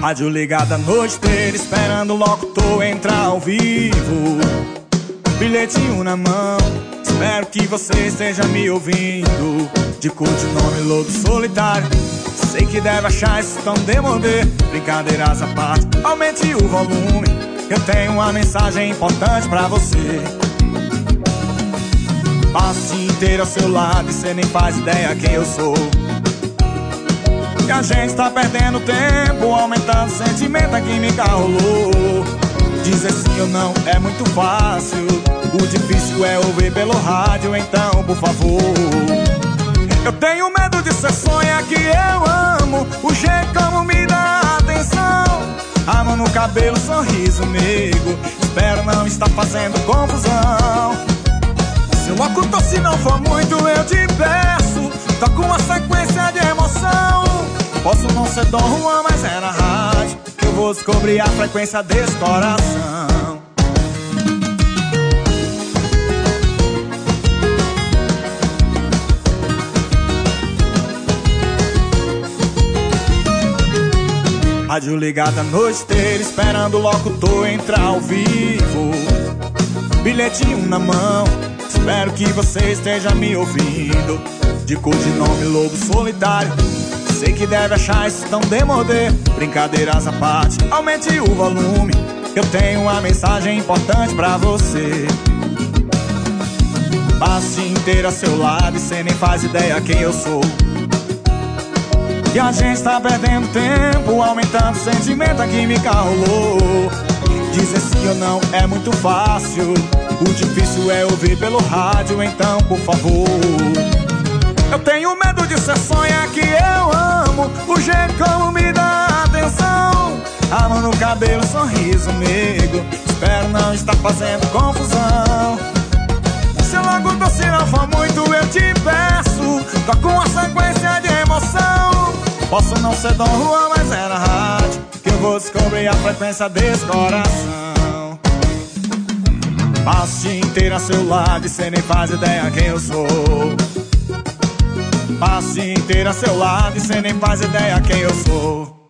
Rádio ligada a noite inteira, esperando o locutor entrar ao vivo. Bilhetinho na mão, espero que você esteja me ouvindo. De codinome Lobo Solitário, sei que deve achar isso tão demodê. Brincadeiras à parte, aumente o volume, eu tenho uma mensagem importante pra você. Passo inteiro ao seu lado e cê nem faz ideia quem eu sou. E a gente tá perdendo tempo, aumentando o sentimento, a química rolou. Dizer sim ou não é muito fácil, o difícil é ouvir pelo rádio, então por favor. Eu tenho medo de ser sonha que eu amo, o jeito como me dá atenção. A mão no cabelo, sorriso meigo, espero não estar fazendo confusão. Seu locutor, se não for muito eu te peço, toca uma sequência de emoção. Posso não ser Dom Juan, mas é na rádio que eu vou descobrir a frequência desse coração. Rádio ligada a noite inteira, esperando o locutor entrar ao vivo. Bilhetinho na mão, espero que você esteja me ouvindo. De codinome Lobo Solitário, sei que deve achar isso tão demodê. Brincadeiras à parte, aumente o volume, eu tenho uma mensagem importante pra você. Passo inteiro ao seu lado e cê nem faz ideia quem eu sou. E a gente tá perdendo tempo, aumentando o sentimento, a química rolou. Dizer sim ou não é muito fácil, o difícil é ouvir pelo rádio, então por favor. Eu tenho medo de ser sonha que eu amo, o jeito como me dá atenção. A mão no cabelo, sorriso meigo, espero não estar fazendo confusão. Se logo se não for muito eu te peço, toca uma sequência de emoção. Posso não ser Dom Juan, mas é na rádio que eu vou descobrir a frequência desse coração. Passo o dia inteiro a seu lado e cê nem faz ideia quem eu sou. Passo o dia inteiro a seu lado e cê nem faz ideia quem eu sou.